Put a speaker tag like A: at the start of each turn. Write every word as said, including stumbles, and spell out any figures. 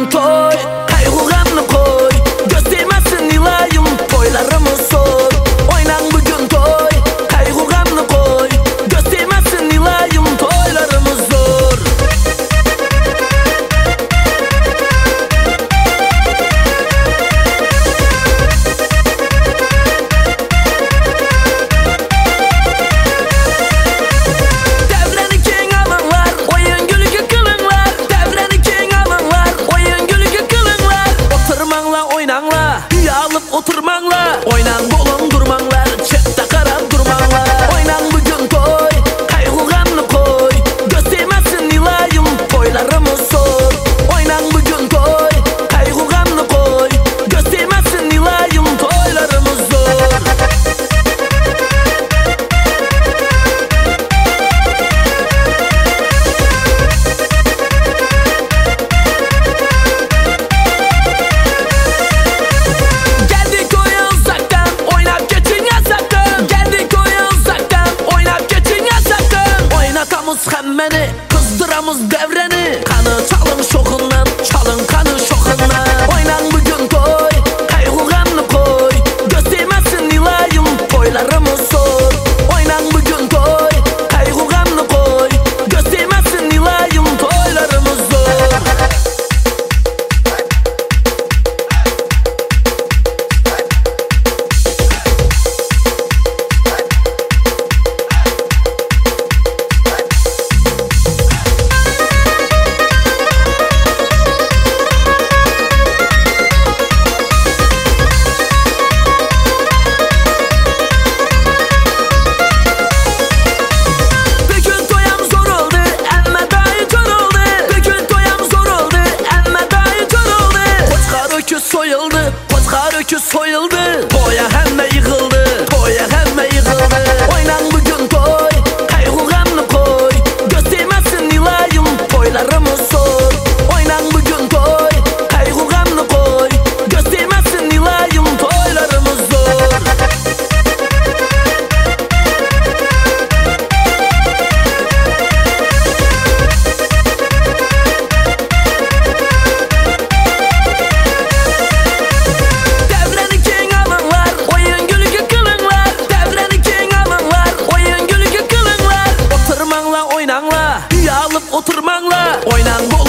A: bugün toy, kaygılanı koy. Göstermesin ilayım, toylarımız zor. Oynan bugün toy, kaygılanı koy. Göstermesin ilayım, toylarımız zor. Devreni keng alanlar, oyun gülüge kılınlar. Devreni keng alanlar, oyun gülüge kılınlar. Oturmanla oynanla, üye alıp oturmanla. Oynan bolun durmanlar, çekte karab durmanlar. Oynan bugün toy, kaygılanı koy. Göstermesin ilayım, toylarımız zor. Oynan bugün toy, kaygılanı koy. Göstermesin ilayım, toylarımız zor. Geldik koya uzaktan, oynap geçin yasaktan. Geldik koya uzaktan, oynap geçin yasaktan. Oynatamız hemmeni, kızdıramız devreni. Kanı çalın şokundan, çalın kanı şokundan. Oynan bugün toy, kaygılanı koy. Göstermesin ilayım, toylarımız zor. Oynan bugün toy, kaygılanı koy. Göstermesin ilayım, toylarımız zor. Bugün toyam zor oldu, emme dayı kör oldu. Bugün toyam zor oldu, emme dayı kör oldu. Koçkar öküz soyuldu, koçkar öküz soyuldu. Toya hemme yıkıldı, toya hemme yıkıldı. Oynan bugün toy, kaygılanı koy. Göstermesin ilayım, toylarımız zor. Oynan bugün toy, kaygılanı koy. Göstermesin ilayım, toylarımız zor. Devreni keng alanlar, oyun gülüge kılınlar. Devreni keng alanlar, oyun gülüge kılınlar. Oturmanla oynanla, üye alıp oturmanla. Oynan bu